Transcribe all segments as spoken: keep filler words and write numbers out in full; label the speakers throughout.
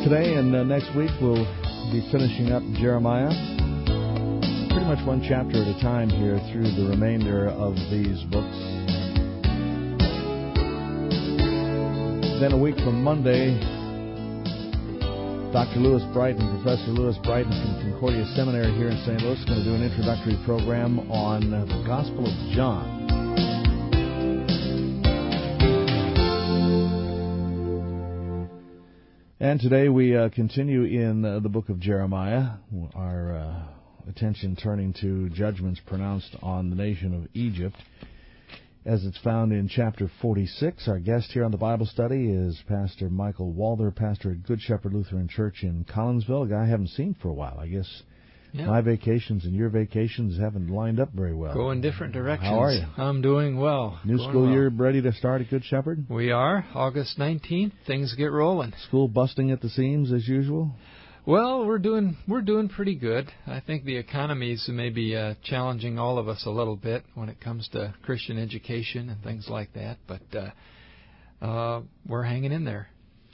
Speaker 1: Today and uh, next week we'll be finishing up Jeremiah, pretty much one chapter at a time here through the remainder of these books. Then a week from Monday, Doctor Lewis Brighton, Professor Lewis Brighton from Concordia Seminary here in Saint Louis, is going to do an introductory program on the Gospel of John. And today we uh, continue in uh, the book of Jeremiah, our uh, attention turning to judgments pronounced on the nation of Egypt, as it's found in chapter forty-six. Our guest here on the Bible study is Pastor Michael Walther, pastor at Good Shepherd Lutheran Church in Collinsville, a guy I haven't seen for a while. I guess yep. My vacations and your vacations haven't lined up very well.
Speaker 2: Go in different directions.
Speaker 1: How are you?
Speaker 2: I'm doing well.
Speaker 1: New
Speaker 2: Going
Speaker 1: school
Speaker 2: well.
Speaker 1: year ready to start at Good Shepherd?
Speaker 2: We are. August nineteenth. Things get rolling.
Speaker 1: School busting at the seams as usual?
Speaker 2: Well, we're doing we're doing pretty good. I think the economy's maybe uh, challenging all of us a little bit when it comes to Christian education and things like that, but uh, uh, we're hanging in there.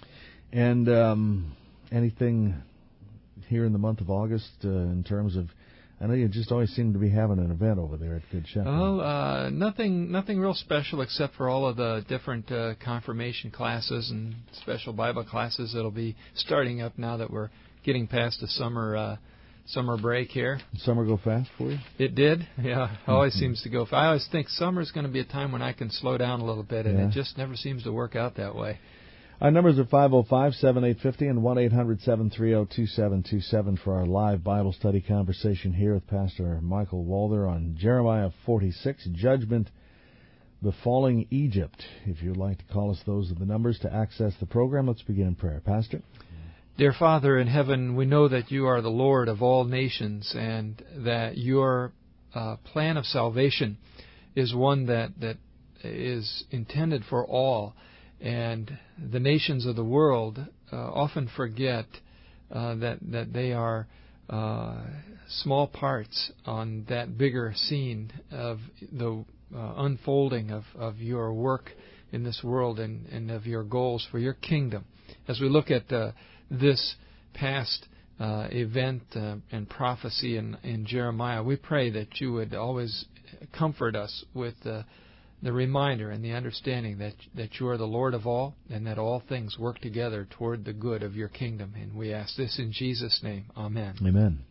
Speaker 1: And um, anything here in the month of August uh, in terms of, I know you just always seem to be having an event over there at Good Shepherd.
Speaker 2: Well, uh, nothing nothing real special except for all of the different uh, confirmation classes and special Bible classes that'll be starting up now that we're getting past the summer uh, summer break here.
Speaker 1: Summer go fast for you?
Speaker 2: It did, yeah. It always mm-hmm. seems to go fast. I always think summer's going to be a time when I can slow down a little bit, and yeah. it just never seems to work out that way.
Speaker 1: Our numbers are five oh five, seven eight five oh and one eight hundred, seven three oh, two seven two seven for our live Bible study conversation here with Pastor Michael Walther on Jeremiah forty-six, Judgment Befalling Egypt. If you'd like to call us, those are the numbers to access the program. Let's begin in prayer. Pastor?
Speaker 2: Dear Father in heaven, we know that you are the Lord of all nations and that your uh, plan of salvation is one that, that is intended for all. And the nations of the world uh, often forget uh, that, that they are uh, small parts on that bigger scene of the uh, unfolding of, of your work in this world and, and of your goals for your kingdom. As we look at uh, this past uh, event uh, and prophecy in, in Jeremiah, we pray that you would always comfort us with uh, the reminder and the understanding that that you are the Lord of all and that all things work together toward the good of your kingdom. And we ask this in Jesus' name. Amen.
Speaker 1: Amen.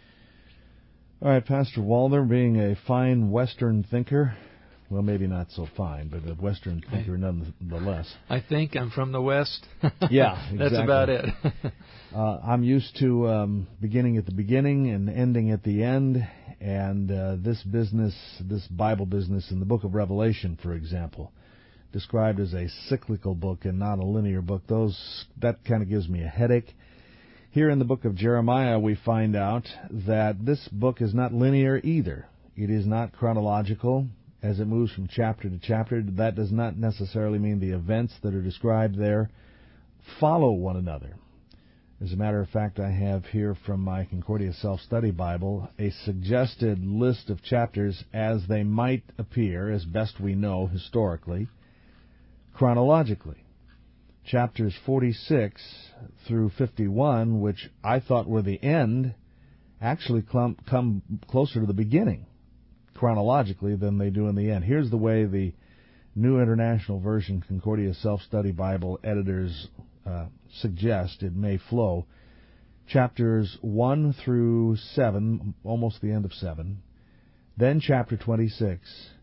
Speaker 1: All right, Pastor Walther, being a fine Western thinker, well, maybe not so fine, but a Western thinker nonetheless.
Speaker 2: I think I'm from the West.
Speaker 1: Yeah, exactly.
Speaker 2: That's about it.
Speaker 1: uh, I'm used to um, beginning at the beginning and ending at the end, and uh, this business, this Bible business in the book of Revelation, for example, described as a cyclical book and not a linear book, those that kind of gives me a headache. Here in the book of Jeremiah, we find out that this book is not linear either. It is not chronological. As it moves from chapter to chapter, that does not necessarily mean the events that are described there follow one another. As a matter of fact, I have here from my Concordia Self-Study Bible a suggested list of chapters as they might appear, as best we know historically, chronologically. Chapters forty-six through fifty-one, which I thought were the end, actually come, come closer to the beginning chronologically than they do in the end. Here's the way the New International Version Concordia Self-Study Bible editors uh, suggest it may flow. Chapters one through seven, almost the end of seven, then chapter twenty-six,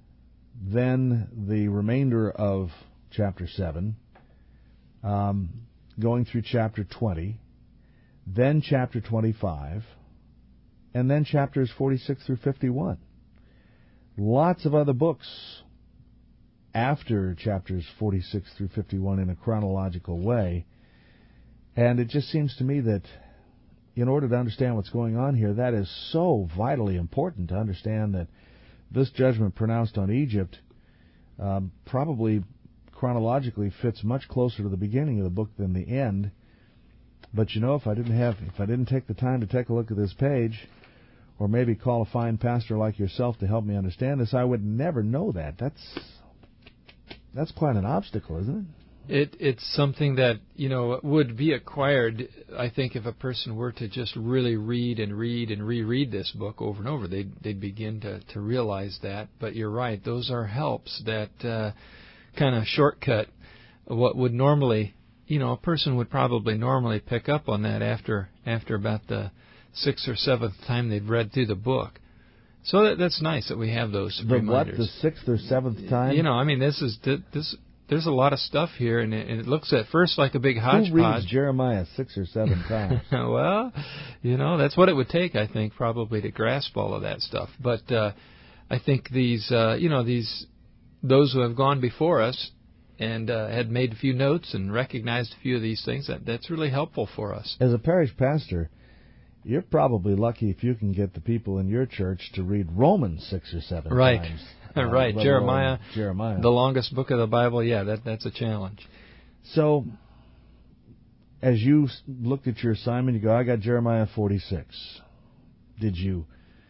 Speaker 1: then the remainder of chapter seven, um, going through chapter twenty, then chapter twenty-five, and then chapters forty-six through fifty-one. Lots of other books after chapters forty-six through fifty-one in a chronological way. And it just seems to me that in order to understand what's going on here, that is so vitally important to understand that this judgment pronounced on Egypt um, probably chronologically fits much closer to the beginning of the book than the end. But you know, if I didn't have, if I didn't take the time to take a look at this page, or maybe call a fine pastor like yourself to help me understand this, I would never know that. That's that's quite an obstacle, isn't it?
Speaker 2: It, it's something that, you know, would be acquired, I think, if a person were to just really read and read and reread this book over and over. They'd, they'd begin to, to realize that. But you're right, those are helps that uh, kind of shortcut what would normally, you know, a person would probably normally pick up on that after after about the sixth or seventh time they've read through the book. So that, that's nice that we have those
Speaker 1: the
Speaker 2: reminders.
Speaker 1: What, the sixth or seventh time?
Speaker 2: You know, I mean, this is this. There's a lot of stuff here, and it, and it looks at first like a big hodgepodge.
Speaker 1: Who reads Jeremiah six or seven times?
Speaker 2: Well, you know, that's what it would take, I think, probably to grasp all of that stuff. But uh, I think these, uh, you know, these those who have gone before us and uh, had made a few notes and recognized a few of these things, that that's really helpful for us.
Speaker 1: As a parish pastor, you're probably lucky if you can get the people in your church to read Romans six or seven
Speaker 2: right.
Speaker 1: times.
Speaker 2: Uh, right, Jeremiah,
Speaker 1: Jeremiah,
Speaker 2: the longest book of the Bible. Yeah, that that's a challenge.
Speaker 1: So, as you looked at your assignment, you go, I got Jeremiah forty-six. Did you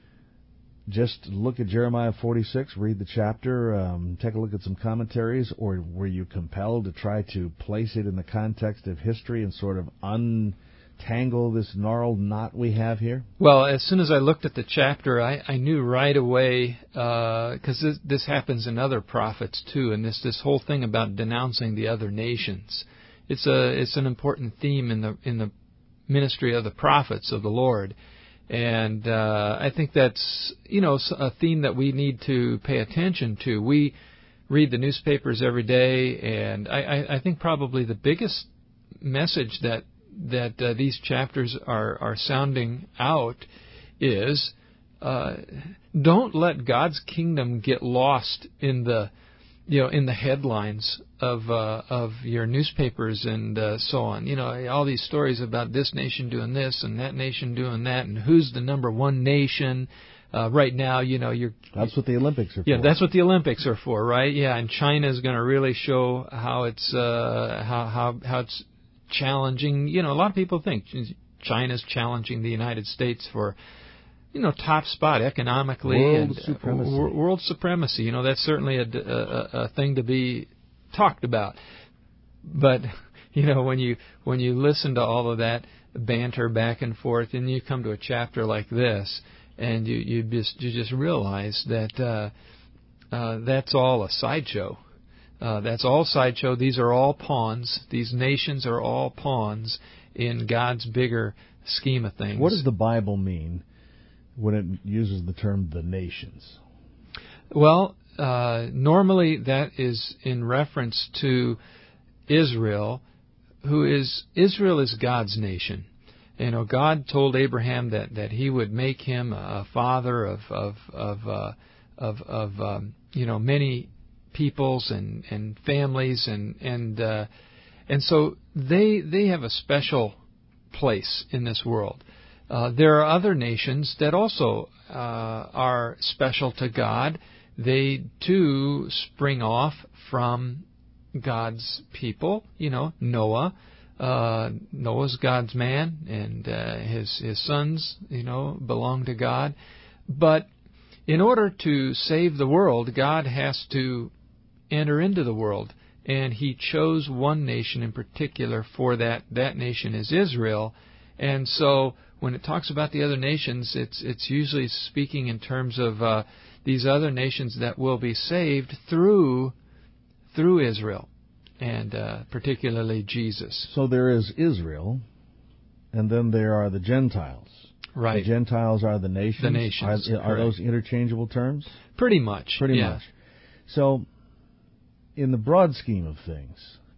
Speaker 1: just look at Jeremiah forty-six, read the chapter, um, take a look at some commentaries, or were you compelled to try to place it in the context of history and sort of untangle this gnarled knot we have here?
Speaker 2: Well, as soon as I looked at the chapter, I, I knew right away, because uh, this, this happens in other prophets too, and this this whole thing about denouncing the other nations. It's a it's an important theme in the in the ministry of the prophets of the Lord, and uh, I think that's you know a theme that we need to pay attention to. We read the newspapers every day, and I, I, I think probably the biggest message that that uh, these chapters are, are sounding out is uh, don't let God's kingdom get lost in the you know in the headlines of uh, of your newspapers and uh, so on. You know, all these stories about this nation doing this and that nation doing that, and who's the number one nation. Uh, right now, you know, you're.
Speaker 1: That's what the Olympics are for.
Speaker 2: Yeah, that's what the Olympics are for, right? Yeah, and China's going to really show how it's uh, how how how it's challenging. You know, a lot of people think China's challenging the United States for, you know, top spot economically
Speaker 1: world
Speaker 2: and
Speaker 1: supremacy.
Speaker 2: Uh, world supremacy. You know, that's certainly a, a, a thing to be talked about. But you know, when you when you listen to all of that banter back and forth, and you come to a chapter like this, and you you just you just realize that uh, uh, that's all a sideshow. Uh, that's all sideshow. These are all pawns. These nations are all pawns in God's bigger scheme of things.
Speaker 1: What does the Bible mean when it uses the term the nations?
Speaker 2: Well, uh, normally that is in reference to Israel, who is Israel is God's nation. You know, God told Abraham that, that He would make him a father of of of uh, of, of um, you know many peoples and, and families and and uh, and so they they have a special place in this world. Uh, there are other nations that also uh, are special to God. They too spring off from God's people. You know, Noah. Uh, Noah's God's man, and uh, his his sons, you know, belong to God. But in order to save the world, God has to enter into the world, and He chose one nation in particular for that. That nation is Israel, and so when it talks about the other nations, it's it's usually speaking in terms of uh, these other nations that will be saved through through Israel. And uh, particularly Jesus.
Speaker 1: So there is Israel, and then there are the Gentiles.
Speaker 2: Right.
Speaker 1: The Gentiles are the nations.
Speaker 2: The nations.
Speaker 1: Are, are those interchangeable terms?
Speaker 2: Pretty much.
Speaker 1: Pretty
Speaker 2: yeah.
Speaker 1: much. So, in the broad scheme of things,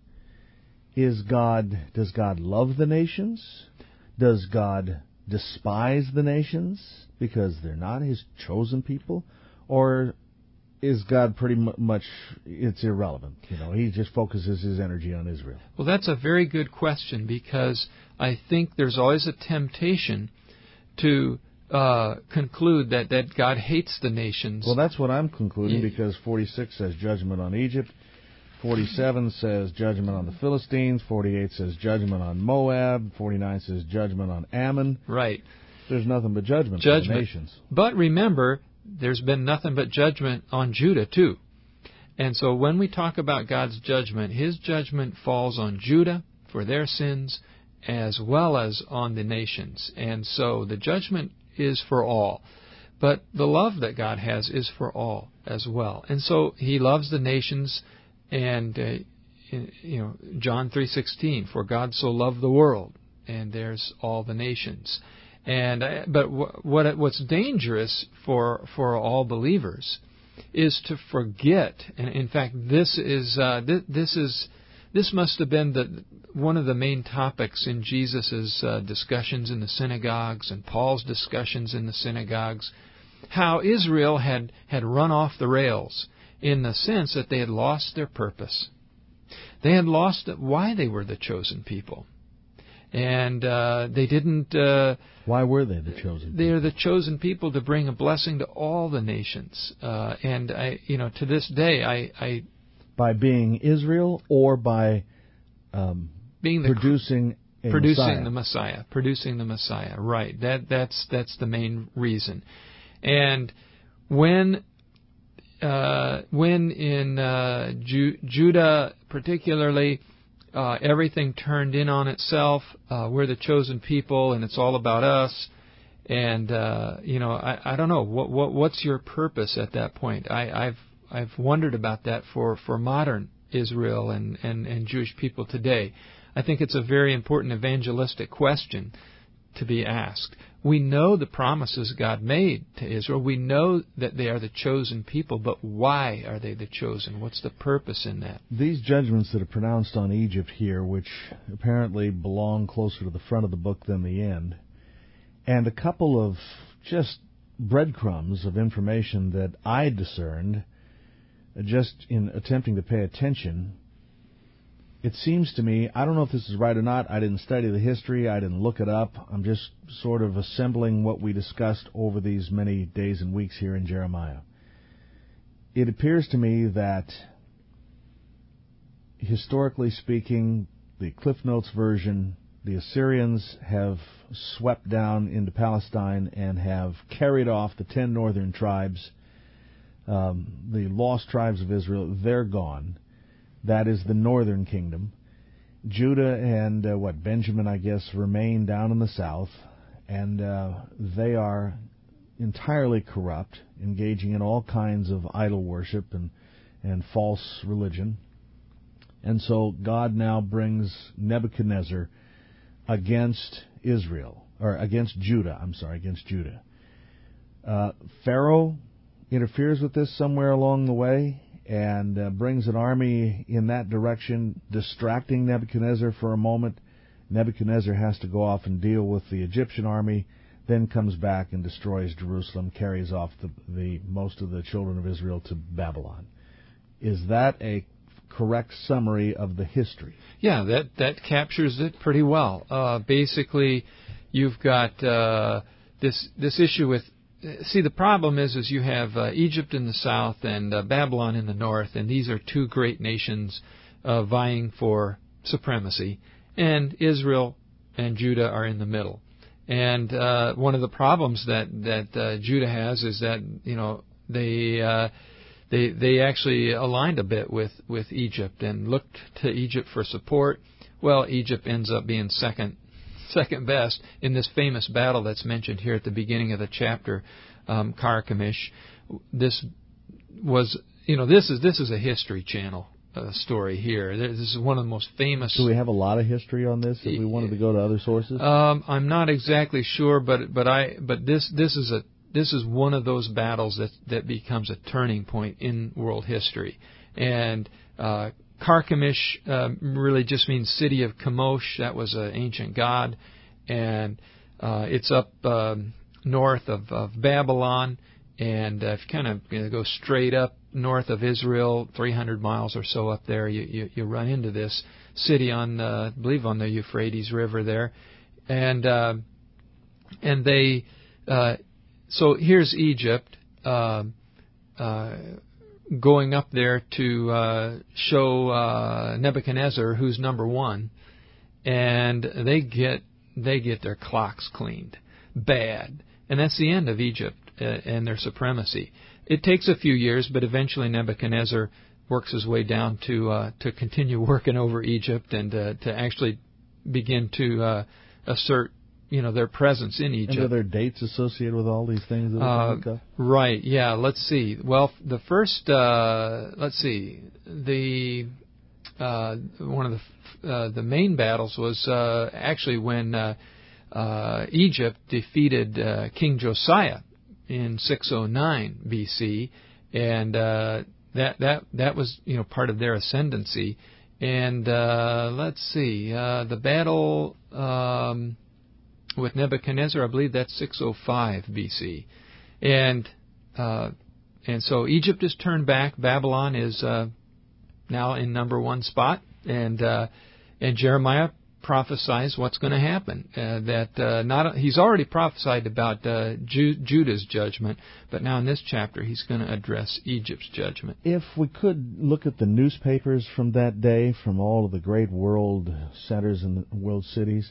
Speaker 1: is God? Does God love the nations? Does God despise the nations because they're not His chosen people, or is God pretty much, it's irrelevant? You know, He just focuses His energy on Israel.
Speaker 2: Well, that's a very good question, because I think there's always a temptation to uh, conclude that, that God hates the nations.
Speaker 1: Well, that's what I'm concluding,
Speaker 2: Yeah.
Speaker 1: because forty-six says judgment on Egypt, forty-seven says judgment on the Philistines, forty-eight says judgment on Moab, forty-nine says judgment on Ammon.
Speaker 2: Right.
Speaker 1: There's nothing but judgment,
Speaker 2: Judgment.
Speaker 1: for the nations.
Speaker 2: But remember, there's been nothing but judgment on Judah, too. And so when we talk about God's judgment, His judgment falls on Judah for their sins as well as on the nations. And so the judgment is for all. But the love that God has is for all as well. And so He loves the nations, and uh, you know, John three sixteen, for God so loved the world, and there's all the nations. And uh, but what what's dangerous for for all believers is to forget. And in fact, this is uh, th- this is this must have been the one of the main topics in Jesus' uh, discussions in the synagogues and Paul's discussions in the synagogues, how Israel had, had run off the rails in the sense that they had lost their purpose. They had lost why they were the chosen people. And uh, they didn't... Uh,
Speaker 1: why were they the chosen people?
Speaker 2: They are the chosen people to bring a blessing to all the nations. Uh, and, I, you know, to this day, I... I
Speaker 1: by being Israel or by um,
Speaker 2: being the
Speaker 1: producing a
Speaker 2: producing
Speaker 1: Messiah.
Speaker 2: the Messiah. Producing the Messiah, right. That That's that's the main reason. And when uh, when in uh, Ju- Judah particularly, uh, everything turned in on itself, uh, we're the chosen people and it's all about us. And, uh, you know, I, I don't know, what, what what's your purpose at that point? I, I've I've wondered about that for, for modern Israel and, and, and Jewish people today. I think it's a very important evangelistic question to be asked. We know the promises God made to Israel. We know that they are the chosen people, but why are they the chosen? What's the purpose in that?
Speaker 1: These judgments that are pronounced on Egypt here, which apparently belong closer to the front of the book than the end, and a couple of just breadcrumbs of information that I discerned just in attempting to pay attention. It seems to me, I don't know if this is right or not, I didn't study the history, I didn't look it up, I'm just sort of assembling what we discussed over these many days and weeks here in Jeremiah. It appears to me that, historically speaking, the Cliff Notes version, the Assyrians have swept down into Palestine and have carried off the ten northern tribes, um, the lost tribes of Israel. They're gone. That is the northern kingdom. Judah and, uh, what, Benjamin, I guess, remain down in the south, and uh, they are entirely corrupt, engaging in all kinds of idol worship and, and false religion. And so God now brings Nebuchadnezzar against Israel, or against Judah, I'm sorry, against Judah. Uh, Pharaoh interferes with this somewhere along the way, and uh, brings an army in that direction, distracting Nebuchadnezzar for a moment. Nebuchadnezzar has to go off and deal with the Egyptian army, then comes back and destroys Jerusalem, carries off the, the most of the children of Israel to Babylon. Is that a correct summary of the history?
Speaker 2: Yeah, that, that captures it pretty well. Uh, basically, you've got uh, this this issue with... See, the problem is, is you have uh, Egypt in the south and uh, Babylon in the north, and these are two great nations uh, vying for supremacy, and Israel and Judah are in the middle. And uh, one of the problems that that uh, Judah has is that, you know, they uh, they they actually aligned a bit with with Egypt and looked to Egypt for support. Well, Egypt ends up being second. second best in this famous battle that's mentioned here at the beginning of the chapter, um, Carchemish. This was, you know, this is this is a History Channel uh, story here. This is one of the most famous.
Speaker 1: Do we have a lot of history on this if we wanted to go to other sources?
Speaker 2: Um, I'm not exactly sure, but but I but this this is a this is one of those battles that that becomes a turning point in world history. And uh, Carchemish uh, really just means city of Chemosh. That was an ancient god, and uh, it's up um, north of, of Babylon. And uh, if you kind of you know, go straight up north of Israel, three hundred miles or so up there, you, you, you run into this city on, uh, I believe, on the Euphrates River there, and uh, and they. Uh, so here's Egypt. Uh, uh, going up there to uh, show uh, Nebuchadnezzar who's number one, and they get they get their clocks cleaned bad, and that's the end of Egypt uh, and their supremacy. It takes a few years, but eventually Nebuchadnezzar works his way down to uh, to continue working over Egypt and uh, to actually begin to uh, assert, you know, their presence in Egypt.
Speaker 1: And are there dates associated with all these things that we can
Speaker 2: Uh,
Speaker 1: look up?
Speaker 2: right. Yeah. Let's see. Well, the first. Uh, let's see. The uh, one of the uh, the main battles was uh, actually when uh, uh, Egypt defeated uh, King Josiah in six oh nine B C, and uh, that that that was, you know, part of their ascendancy. And uh, let's see, uh, the battle um, with Nebuchadnezzar, I believe that's six oh five B C, and uh, and so Egypt is turned back. Babylon is uh, now in number one spot, and uh, and Jeremiah prophesies what's going to happen. Uh, that uh, not he's already prophesied about uh, Ju- Judah's judgment, but now in this chapter he's going to address Egypt's judgment.
Speaker 1: If we could look at the newspapers from that day, from all of the great world centers and the world cities,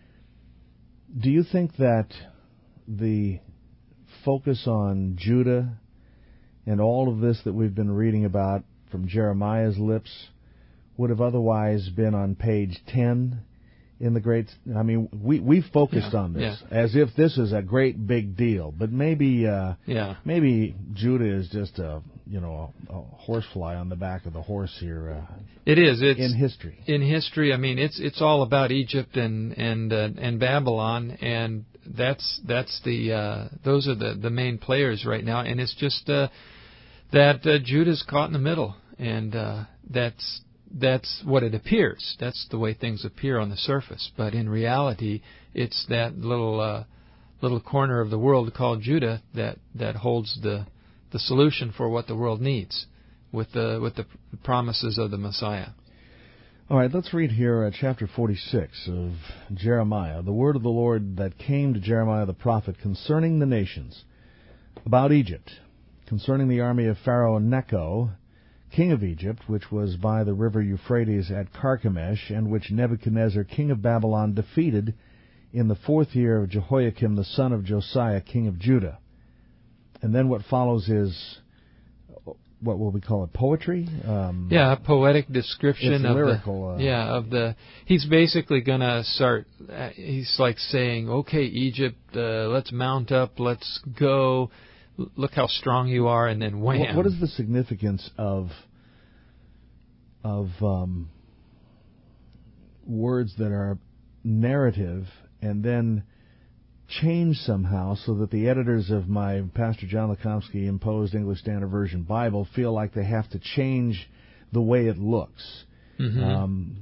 Speaker 1: do you think that the focus on Judah and all of this that we've been reading about from Jeremiah's lips would have otherwise been on page ten in the great... I mean, we, we focused
Speaker 2: yeah,
Speaker 1: on this
Speaker 2: yeah.
Speaker 1: as if this is a great big deal, but maybe uh,
Speaker 2: yeah.
Speaker 1: maybe Judah is just a, you know, a, a horsefly on the back of the horse here. Uh,
Speaker 2: it is. It's,
Speaker 1: in history.
Speaker 2: In history, I mean, it's it's all about Egypt and and uh, and Babylon, and that's that's the uh, those are the, the main players right now, and it's just uh, that uh, Judah's caught in the middle, and uh, that's. That's what it appears. That's the way things appear on the surface. But in reality, it's that little uh, little corner of the world called Judah that, that holds the the solution for what the world needs, with the with the promises of the Messiah.
Speaker 1: All right, let's read here uh, chapter forty-six of Jeremiah, the word of the Lord that came to Jeremiah the prophet concerning the nations, about Egypt, concerning the army of Pharaoh Necho, king of Egypt, which was by the river Euphrates at Carchemish, and which Nebuchadnezzar, king of Babylon, defeated in the fourth year of Jehoiakim, the son of Josiah, king of Judah. And then what follows is, what will we call it, poetry? Um,
Speaker 2: yeah, a poetic description
Speaker 1: it's
Speaker 2: of
Speaker 1: lyrical,
Speaker 2: the...
Speaker 1: Uh,
Speaker 2: yeah, of the... He's basically going to start... Uh, he's like saying, okay, Egypt, uh, let's mount up, let's go... Look how strong you are, and then wham.
Speaker 1: What, what is the significance of of um, words that are narrative and then change somehow so that the editors of my Pastor John Lekomsky imposed English Standard Version Bible feel like they have to change the way it looks?
Speaker 2: Mm-hmm.
Speaker 1: Um,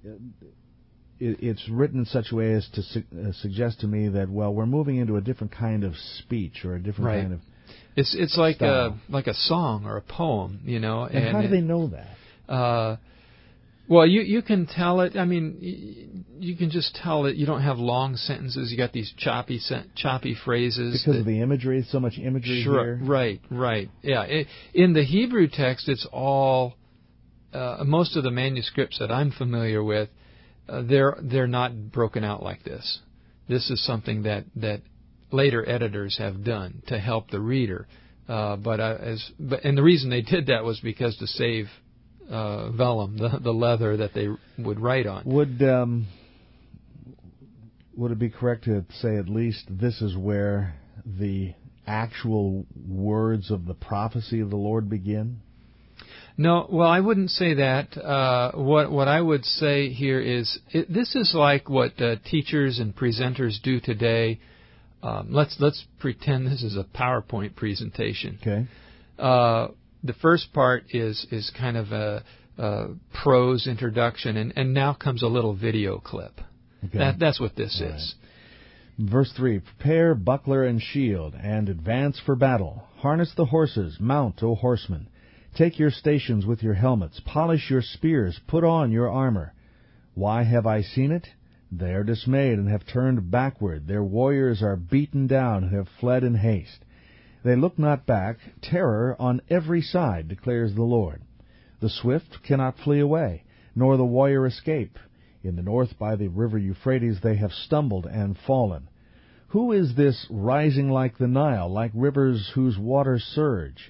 Speaker 1: it, it's written in such a way as to su- uh, suggest to me that, well, we're moving into a different kind of speech or a different
Speaker 2: right.
Speaker 1: kind of
Speaker 2: It's it's like
Speaker 1: style.
Speaker 2: a like a song or a poem, you know.
Speaker 1: And,
Speaker 2: and
Speaker 1: how do
Speaker 2: it,
Speaker 1: they know that?
Speaker 2: Uh, well, you you can tell it. I mean, you, you can just tell it. You don't have long sentences. You got these choppy choppy phrases
Speaker 1: because
Speaker 2: that,
Speaker 1: of the imagery. So much imagery
Speaker 2: sure,
Speaker 1: here.
Speaker 2: Right, right. Yeah. It, in the Hebrew text, it's all uh, most of the manuscripts that I'm familiar with. Uh, they're they're not broken out like this. This is something that that. later editors have done to help the reader, uh, but uh, as but and the reason they did that was because to save uh, vellum, the the leather that they would write on.
Speaker 1: Would um, would it be correct to say at least this is where the actual words of the prophecy of the Lord begin?
Speaker 2: No, well, I wouldn't say that. Uh, what what I would say here is it, this is like what uh, teachers and presenters do today. Um, let's let's pretend this is a PowerPoint presentation.
Speaker 1: Okay.
Speaker 2: Uh, the first part is is kind of a, a prose introduction, and, and now comes a little video clip.
Speaker 1: Okay.
Speaker 2: That that's what this
Speaker 1: All
Speaker 2: is.
Speaker 1: Right. Verse three: Prepare buckler and shield, and advance for battle. Harness the horses, mount, O horsemen. Take your stations with your helmets. Polish your spears. Put on your armor. Why have I seen it? They are dismayed and have turned backward. Their warriors are beaten down and have fled in haste. They look not back. Terror on every side, declares the Lord. The swift cannot flee away, nor the warrior escape. In the north by the river Euphrates they have stumbled and fallen. Who is this rising like the Nile, like rivers whose waters surge?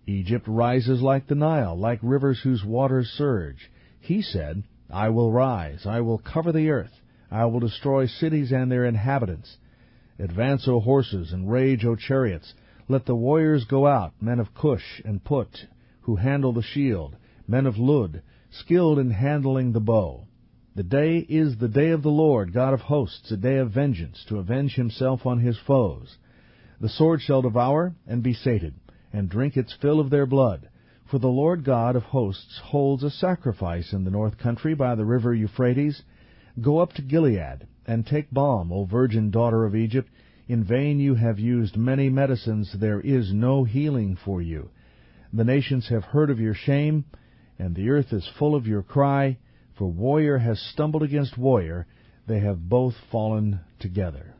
Speaker 1: Egypt rises like the Nile, like rivers whose waters surge. He said, I will rise, I will cover the earth, I will destroy cities and their inhabitants. Advance, O horses, and rage, O chariots. Let the warriors go out, men of Cush and Put, who handle the shield, men of Lud, skilled in handling the bow. The day is the day of the Lord, God of hosts, a day of vengeance, to avenge himself on his foes. The sword shall devour and be sated, and drink its fill of their blood. For the Lord God of hosts holds a sacrifice in the north country by the river Euphrates. Go up to Gilead, and take balm, O virgin daughter of Egypt. In vain you have used many medicines, there is no healing for you. The nations have heard of your shame, and the earth is full of your cry. For warrior has stumbled against warrior, they have both fallen together.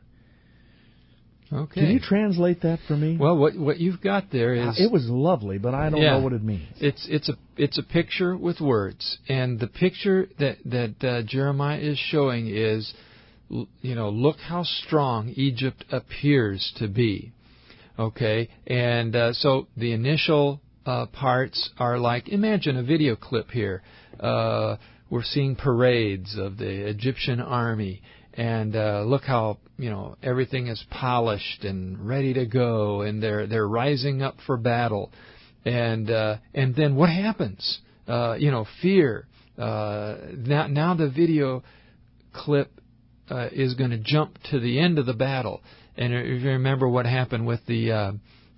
Speaker 2: Okay.
Speaker 1: Can you translate that for me?
Speaker 2: Well, what what you've got there is
Speaker 1: it was lovely, but I don't
Speaker 2: yeah,
Speaker 1: know what it means.
Speaker 2: It's it's a it's a picture with words, and the picture that that uh, Jeremiah is showing is, you know, look how strong Egypt appears to be. Okay, and uh, so the initial uh, parts are like, imagine a video clip here. Uh, we're seeing parades of the Egyptian army. And uh, look how, you know, everything is polished and ready to go, and they're they're rising up for battle, and uh, and then what happens? Uh, you know, fear. Uh, now now the video clip uh, is going to jump to the end of the battle, and if you remember what happened with the uh,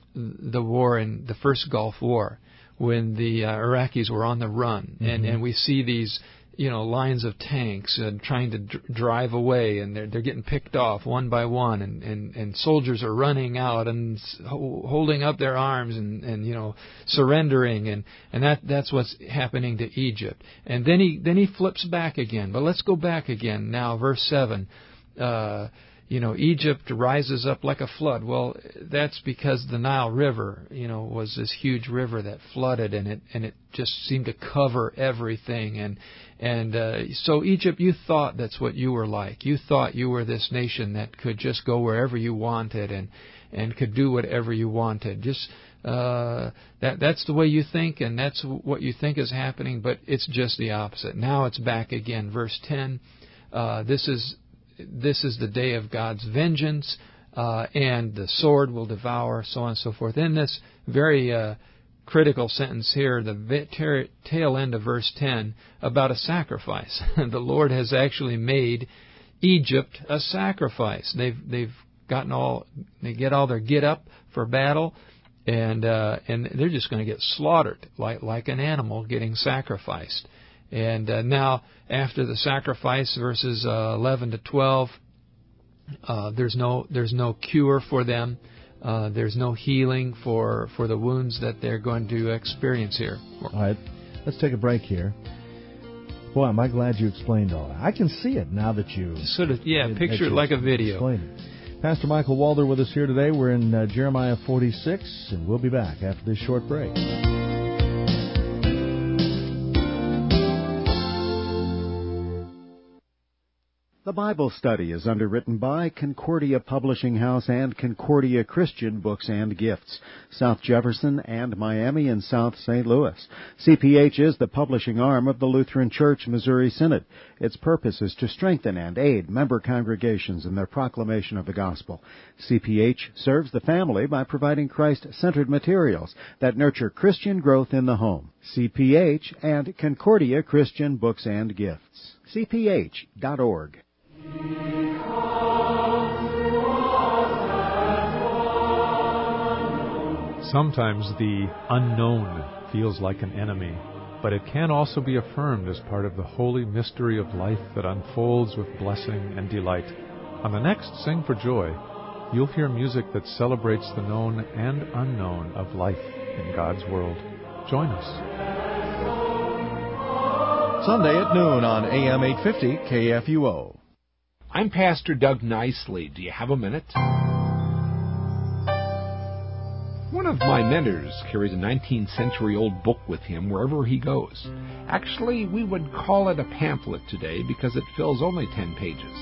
Speaker 2: the war in the first Gulf War, when the uh, Iraqis were on the run, mm-hmm. and and we see these, you know, lines of tanks uh, trying to dr- drive away, and they're they're getting picked off one by one, and, and, and soldiers are running out and ho- holding up their arms and, and you know surrendering, and, and that that's what's happening to Egypt. And then he then he flips back again. But let's go back again now, verse seven. Uh, you know, Egypt rises up like a flood. Well, that's because the Nile River, you know, was this huge river that flooded, and it and it just seemed to cover everything. And and uh, so Egypt, you thought that's what you were like. You thought you were this nation that could just go wherever you wanted and and could do whatever you wanted. Just uh, that that's the way you think, and that's what you think is happening. But it's just the opposite. Now it's back again. Verse ten. Uh, this is. This is the day of God's vengeance, uh, and the sword will devour, so on and so forth. In this very uh, critical sentence here, the ter- tail end of verse ten, about a sacrifice. The Lord has actually made Egypt a sacrifice. They've they've gotten all they get all their get up for battle, and uh, and they're just going to get slaughtered like like an animal getting sacrificed. And uh, now, after the sacrifice, verses uh, eleven to twelve, uh, there's no there's no cure for them. Uh, there's no healing for, for the wounds that they're going to experience here.
Speaker 1: All right, let's take a break here. Boy, am I glad you explained all that. I can see it now that you
Speaker 2: sort of yeah, it, picture it like a video.
Speaker 1: Explain it. Pastor Michael Walder with us here today. We're in uh, Jeremiah forty-six, and we'll be back after this short break.
Speaker 3: The Bible Study is underwritten by Concordia Publishing House and Concordia Christian Books and Gifts, South Jefferson and Miami and South Saint Louis. C P H is the publishing arm of the Lutheran Church Missouri Synod. Its purpose is to strengthen and aid member congregations in their proclamation of the gospel. C P H serves the family by providing Christ-centered materials that nurture Christian growth in the home. C P H and Concordia Christian Books and Gifts. C P H dot org.
Speaker 4: Sometimes the unknown feels like an enemy, but it can also be affirmed as part of the holy mystery of life that unfolds with blessing and delight. On the next Sing for Joy, you'll hear music that celebrates the known and unknown of life in God's world. Join us.
Speaker 5: Sunday at noon on A M eight fifty K F U O.
Speaker 6: I'm Pastor Doug Nicely. Do you have a minute? One of my mentors carries a nineteenth century old book with him wherever he goes. Actually, we would call it a pamphlet today because it fills only ten pages.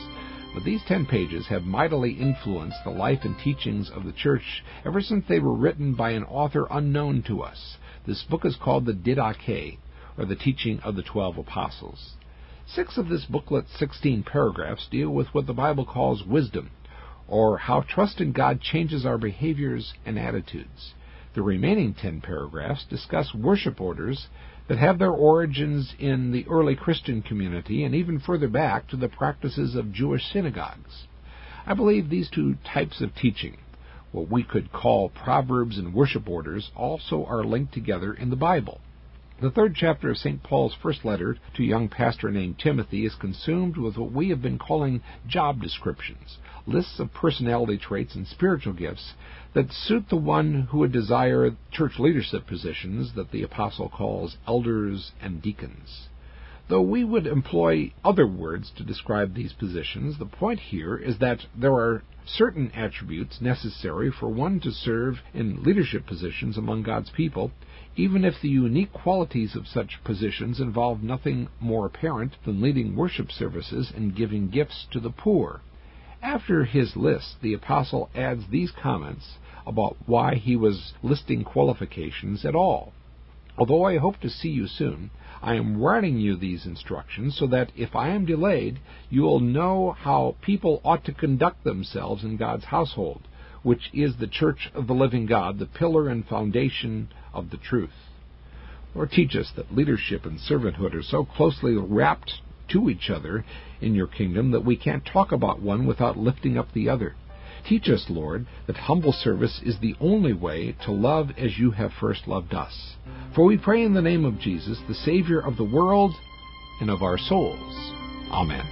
Speaker 6: But these ten pages have mightily influenced the life and teachings of the church ever since they were written by an author unknown to us. This book is called the Didache, or the Teaching of the Twelve Apostles. Six of this booklet's sixteen paragraphs deal with what the Bible calls wisdom, or how trust in God changes our behaviors and attitudes. The remaining ten paragraphs discuss worship orders that have their origins in the early Christian community and even further back to the practices of Jewish synagogues. I believe these two types of teaching, what we could call proverbs and worship orders, also are linked together in the Bible. The third chapter of Saint Paul's first letter to a young pastor named Timothy is consumed with what we have been calling job descriptions, lists of personality traits and spiritual gifts that suit the one who would desire church leadership positions that the apostle calls elders and deacons. Though we would employ other words to describe these positions, the point here is that there are certain attributes necessary for one to serve in leadership positions among God's people, even if the unique qualities of such positions involve nothing more apparent than leading worship services and giving gifts to the poor. After his list, the apostle adds these comments about why he was listing qualifications at all. Although I hope to see you soon, I am writing you these instructions so that if I am delayed, you will know how people ought to conduct themselves in God's household, which is the church of the living God, the pillar and foundation of the truth. Lord, teach us that leadership and servanthood are so closely wrapped to each other in your kingdom that we can't talk about one without lifting up the other. Teach us, Lord, that humble service is the only way to love as you have first loved us. For we pray in the name of Jesus, the Savior of the world and of our souls. Amen.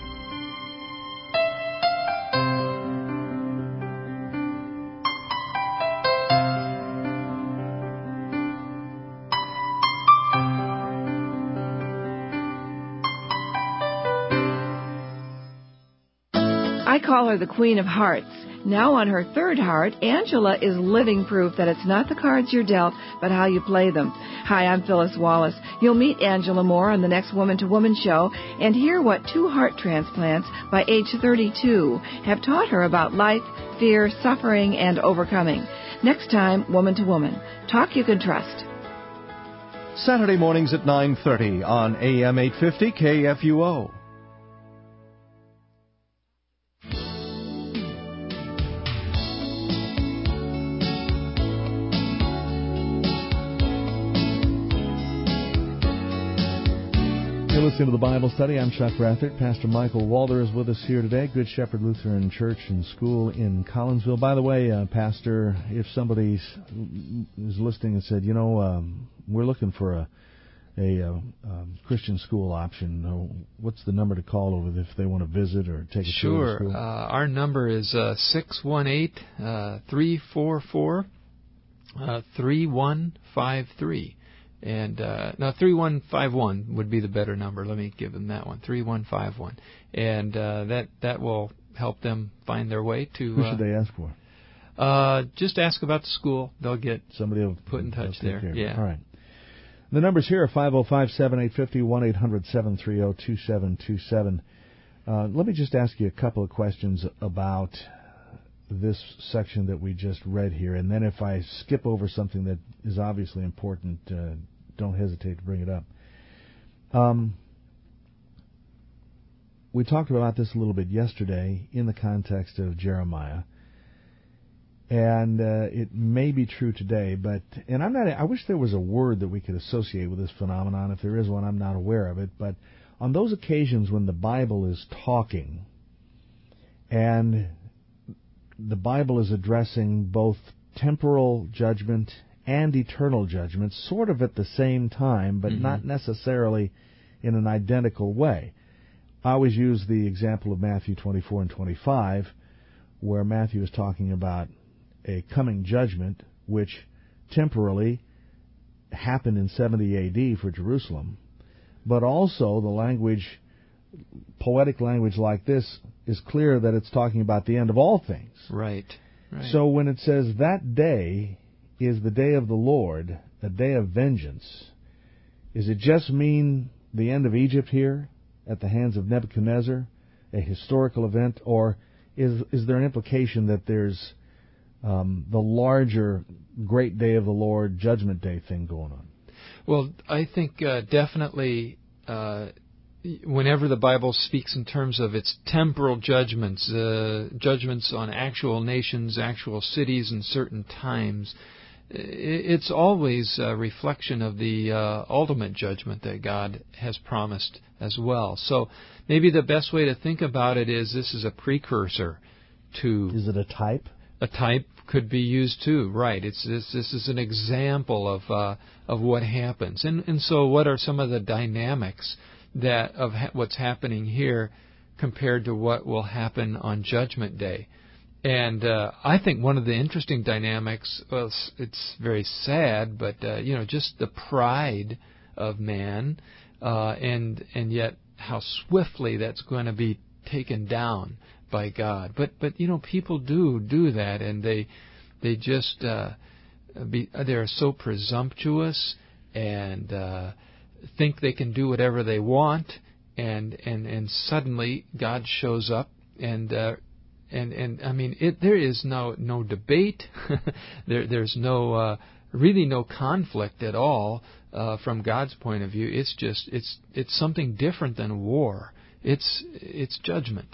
Speaker 7: I call her the Queen of Hearts. Now on her third heart, Angela is living proof that it's not the cards you're dealt, but how you play them. Hi, I'm Phyllis Wallace. You'll meet Angela more on the next Woman to Woman show and hear what two heart transplants by age thirty-two have taught her about life, fear, suffering, and overcoming. Next time, Woman to Woman. Talk you can trust.
Speaker 5: Saturday mornings at nine thirty on A M eight fifty K F U O.
Speaker 1: You're listening to the Bible Study. I'm Chuck Rathert. Pastor Michael Walder is with us here today. Good Shepherd Lutheran Church and School in Collinsville. By the way, uh, Pastor, if somebody is listening and said, you know, um, we're looking for a a, a, a Christian school option, uh, what's the number to call over if they want to visit or take a tour of the school?
Speaker 2: Sure. Uh, our number is uh, six one eight, three four four, three one five three. And uh, now three one five one would be the better number. Let me give them that one, three one five one. And uh, that, that will help them find their way to...
Speaker 1: Who should
Speaker 2: uh,
Speaker 1: they ask for?
Speaker 2: Uh, just ask about the school. They'll get
Speaker 1: Somebody will
Speaker 2: put in touch there. Yeah.
Speaker 1: All right. The numbers here are five oh five, seven eight five oh, one eight hundred, seven three oh, two seven two seven. Uh, let me just ask you a couple of questions about this section that we just read here, and then if I skip over something that is obviously important, uh, don't hesitate to bring it up. Um, we talked about this a little bit yesterday in the context of Jeremiah, and uh, it may be true today, but and I'm not. I wish there was a word that we could associate with this phenomenon. If there is one, I'm not aware of it. But on those occasions when the Bible is talking, and the Bible is addressing both temporal judgment and eternal judgment, sort of at the same time, but mm-hmm. not necessarily in an identical way. I always use the example of Matthew twenty-four and twenty-five, where Matthew is talking about a coming judgment, which temporally happened in seventy A D for Jerusalem, but also the language, poetic language like this, is clear that it's talking about the end of all things.
Speaker 2: Right. right.
Speaker 1: So when it says that day is the day of the Lord, a day of vengeance, does it just mean the end of Egypt here at the hands of Nebuchadnezzar? a historical event, or is is there an implication that there's um, the larger great day of the Lord, Judgment Day thing going on?
Speaker 2: Well, I think uh, definitely uh, whenever the Bible speaks in terms of its temporal judgments, uh, judgments on actual nations, actual cities, and certain times, it's always a reflection of the uh, ultimate judgment that God has promised as well. So maybe the best way to think about it is this is a precursor to...
Speaker 1: Is it a type?
Speaker 2: A type could be used too, right. It's this, this is an example of uh, of what happens. And, and so what are some of the dynamics that of ha- what's happening here compared to what will happen on Judgment Day? And uh, I think one of the interesting dynamics, well, it's, it's very sad, but uh, you know, just the pride of man, uh, and and yet how swiftly that's going to be taken down by God. But but you know, people do do that, and they they just uh, be, they're so presumptuous and uh, think they can do whatever they want, and and and suddenly God shows up and. Uh, And and I mean, it, there is no no debate. there there's no uh, really no conflict at all uh, from God's point of view. It's just it's it's something different than war. It's it's judgment.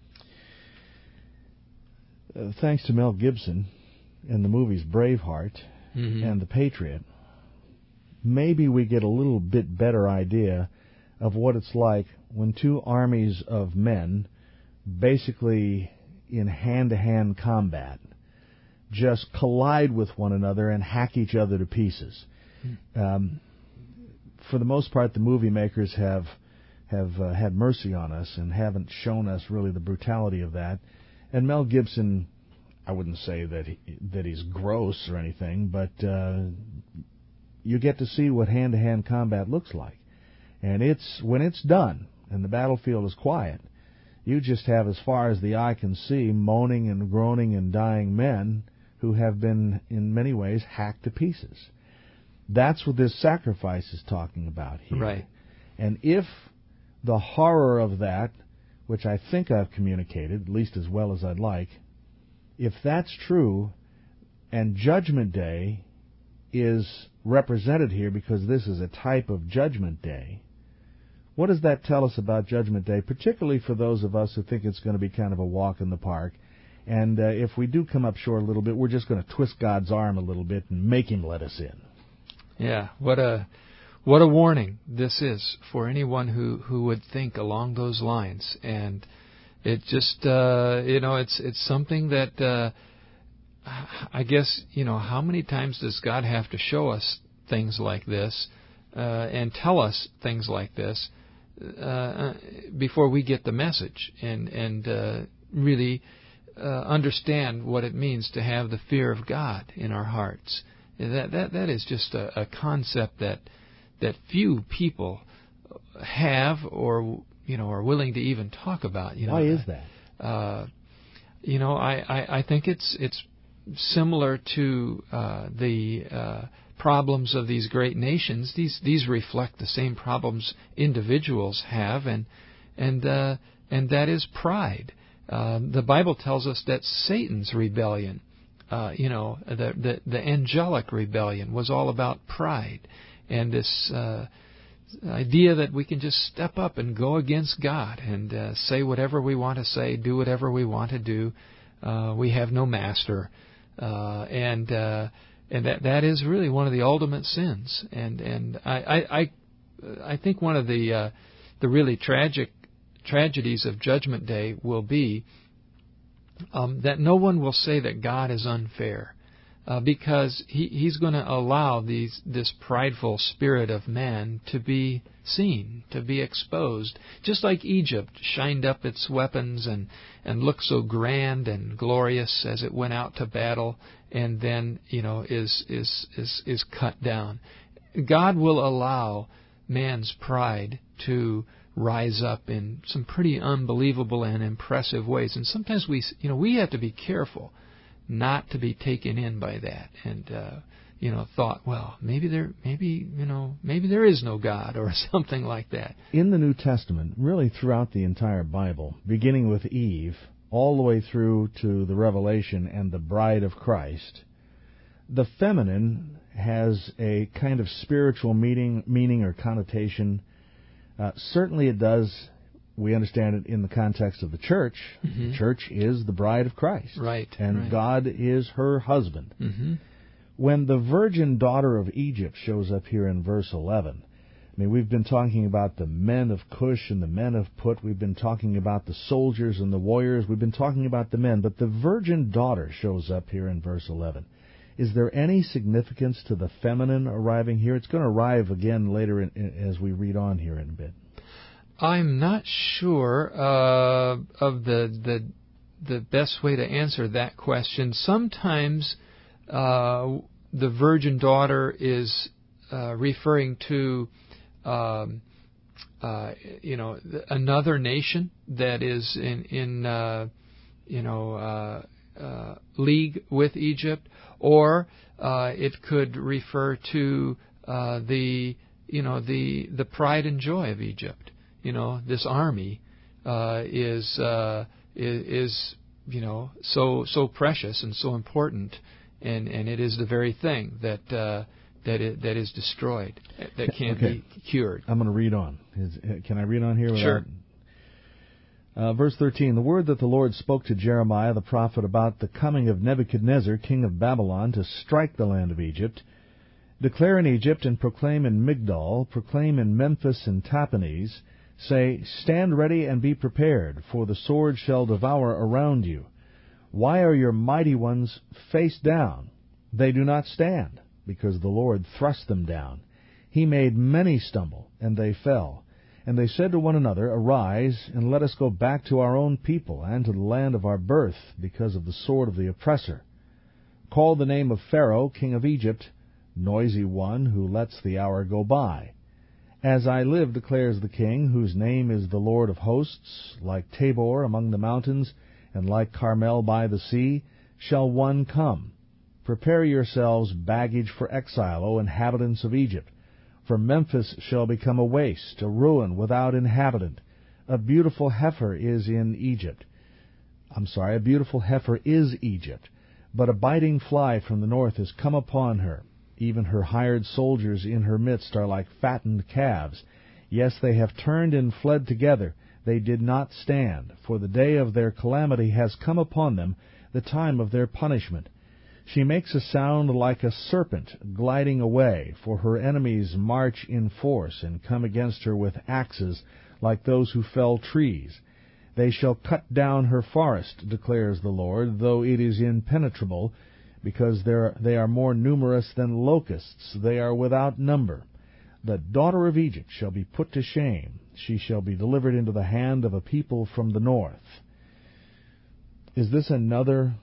Speaker 1: Uh, thanks to Mel Gibson in the movies Braveheart
Speaker 2: mm-hmm.
Speaker 1: and The Patriot, maybe we get a little bit better idea of what it's like when two armies of men basically in hand-to-hand combat just collide with one another and hack each other to pieces. Mm. Um, for the most part, the movie makers have have uh, had mercy on us and haven't shown us really the brutality of that. And Mel Gibson, I wouldn't say that he, that he's gross or anything, but uh, you get to see what hand-to-hand combat looks like. And it's when it's done and the battlefield is quiet, you just have, as far as the eye can see, moaning and groaning and dying men who have been, in many ways, hacked to pieces. That's what this sacrifice is talking about here.
Speaker 2: Right.
Speaker 1: And if the horror of that, which I think I've communicated, at least as well as I'd like, if that's true, and Judgment Day is represented here because this is a type of Judgment Day, what does that tell us about Judgment Day, particularly for those of us who think it's going to be kind of a walk in the park? And uh, if we do come up short a little bit, we're just going to twist God's arm a little bit and make Him let us in.
Speaker 2: Yeah, what a what a warning this is for anyone who, who would think along those lines. And it just, uh, you know, it's it's something that uh, I guess, you know, how many times does God have to show us things like this uh, and tell us things like this? Uh, before we get the message and and uh, really uh, understand what it means to have the fear of God in our hearts. That that that is just a, a concept that that few people have or you know are willing to even talk about. You know,
Speaker 1: why is that?
Speaker 2: Uh, you know, I, I, I think it's it's similar to uh, the uh, problems of these great nations. These these reflect the same problems individuals have, and and uh, and that is pride. Uh, the Bible tells us that Satan's rebellion, uh, you know, the, the the angelic rebellion was all about pride, and this uh, idea that we can just step up and go against God and uh, say whatever we want to say, do whatever we want to do. Uh, we have no master, uh, and. Uh, And that that is really one of the ultimate sins, and and I I I, I think one of the uh, the really tragic tragedies of Judgment Day will be um, that no one will say that God is unfair, uh, because he he's going to allow these this prideful spirit of man to be seen, to be exposed, just like Egypt shined up its weapons and and looked so grand and glorious as it went out to battle. And then, you know, is is is is cut down. God will allow man's pride to rise up in some pretty unbelievable and impressive ways. And sometimes we, you know, we have to be careful not to be taken in by that. And uh, you know, thought, well, maybe there, maybe you know, maybe there is no God or something like that.
Speaker 1: In the New Testament, really throughout the entire Bible, beginning with Eve, all the way through to the Revelation and the bride of Christ, the feminine has a kind of spiritual meaning, meaning or connotation. Uh, certainly it does. We understand it in the context of the church. Mm-hmm. The church is the bride of Christ.
Speaker 2: Right.
Speaker 1: And
Speaker 2: right.
Speaker 1: God is her husband.
Speaker 2: Mm-hmm.
Speaker 1: When the virgin daughter of Egypt shows up here in verse eleven, I mean, we've been talking about the men of Cush and the men of Put. We've been talking about the soldiers and the warriors. We've been talking about the men. But the virgin daughter shows up here in verse eleven. Is there any significance to the feminine arriving here? It's going to arrive again later in, in, as we read on here in a bit.
Speaker 2: I'm not sure uh, of the the the best way to answer that question. Sometimes uh, the virgin daughter is uh, referring to um, uh, you know another nation that is in in uh, you know uh, uh, league with Egypt, or uh, it could refer to uh, the you know the the pride and joy of Egypt. You know, this army uh, is, uh, is is you know so so precious and so important, and, and it is the very thing that uh, that it, that is destroyed, that can't okay. be cured.
Speaker 1: I'm going to read on. Is, can I read on here?
Speaker 2: Sure.
Speaker 1: Uh, verse thirteen: The word that the Lord spoke to Jeremiah the prophet about the coming of Nebuchadnezzar, king of Babylon, to strike the land of Egypt. Declare in Egypt and proclaim in Migdol, proclaim in Memphis and Tahpanhes. Say, stand ready and be prepared, for the sword shall devour around you. Why are your mighty ones face down? They do not stand, because the Lord thrust them down. He made many stumble, and they fell. And they said to one another, Arise, and let us go back to our own people, and to the land of our birth, because of the sword of the oppressor. Call the name of Pharaoh, king of Egypt, noisy one who lets the hour go by. As I live, declares the King, whose name is the Lord of hosts, like Tabor among the mountains, and like Carmel by the sea, shall one come. Prepare yourselves baggage for exile, O inhabitants of Egypt. For Memphis shall become a waste, a ruin without inhabitant. A beautiful heifer is in Egypt. I'm sorry, a beautiful heifer is Egypt, but a biting fly from the north has come upon her. Even her hired soldiers in her midst are like fattened calves. Yes, they have turned and fled together. They did not stand, for the day of their calamity has come upon them, the time of their punishment. She makes a sound like a serpent gliding away, for her enemies march in force and come against her with axes like those who fell trees. They shall cut down her forest, declares the Lord, though it is impenetrable, because they are more numerous than locusts, they are without number. The daughter of Egypt shall be put to shame. She shall be delivered into the hand of a people from the north. Is this another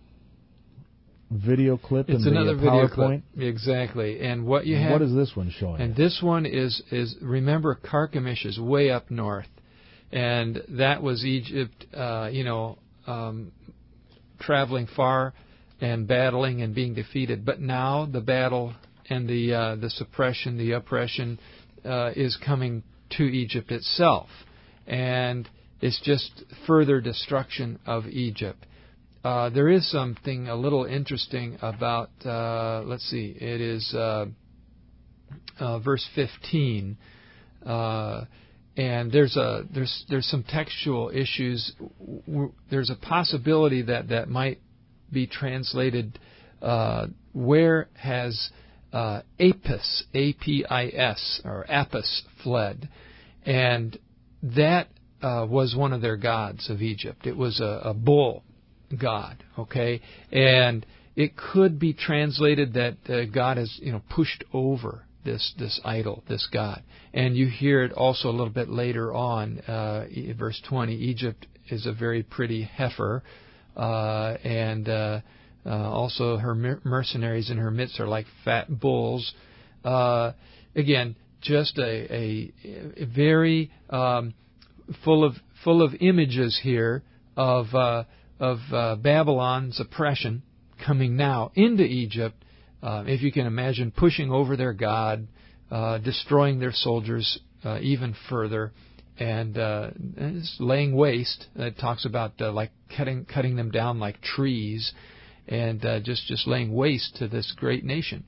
Speaker 1: video clip
Speaker 2: it's
Speaker 1: in
Speaker 2: another
Speaker 1: the
Speaker 2: video
Speaker 1: PowerPoint?
Speaker 2: Clip. Exactly. And what you have...
Speaker 1: What is this one showing?
Speaker 2: And
Speaker 1: us?
Speaker 2: This one is, is, remember, Carchemish is way up north. And that was Egypt, uh, you know, um, traveling far and battling and being defeated. But now the battle and the uh, the suppression, the oppression uh, is coming to Egypt itself. And it's just further destruction of Egypt. Uh, there is something a little interesting about, uh, let's see, it is uh, uh, verse fifteen. Uh, and there's a there's there's some textual issues. There's a possibility that that might be translated, uh, where has uh, Apis, A P I S, or Apis fled? And that uh, was one of their gods of Egypt. It was a, a bull god, okay? And it could be translated that uh, God has, you know, pushed over this this idol, this god. And you hear it also a little bit later on, uh, verse twenty, Egypt is a very pretty heifer, Uh, and uh, uh, also her mer- mercenaries in her midst are like fat bulls. Uh, again, just a, a, a very um, full of full of images here of uh, of uh, Babylon's oppression coming now into Egypt, uh, if you can imagine, pushing over their God, uh, destroying their soldiers uh, even further, and, uh, and it's laying waste. It talks about uh, like cutting cutting them down like trees, and uh, just just laying waste to this great nation.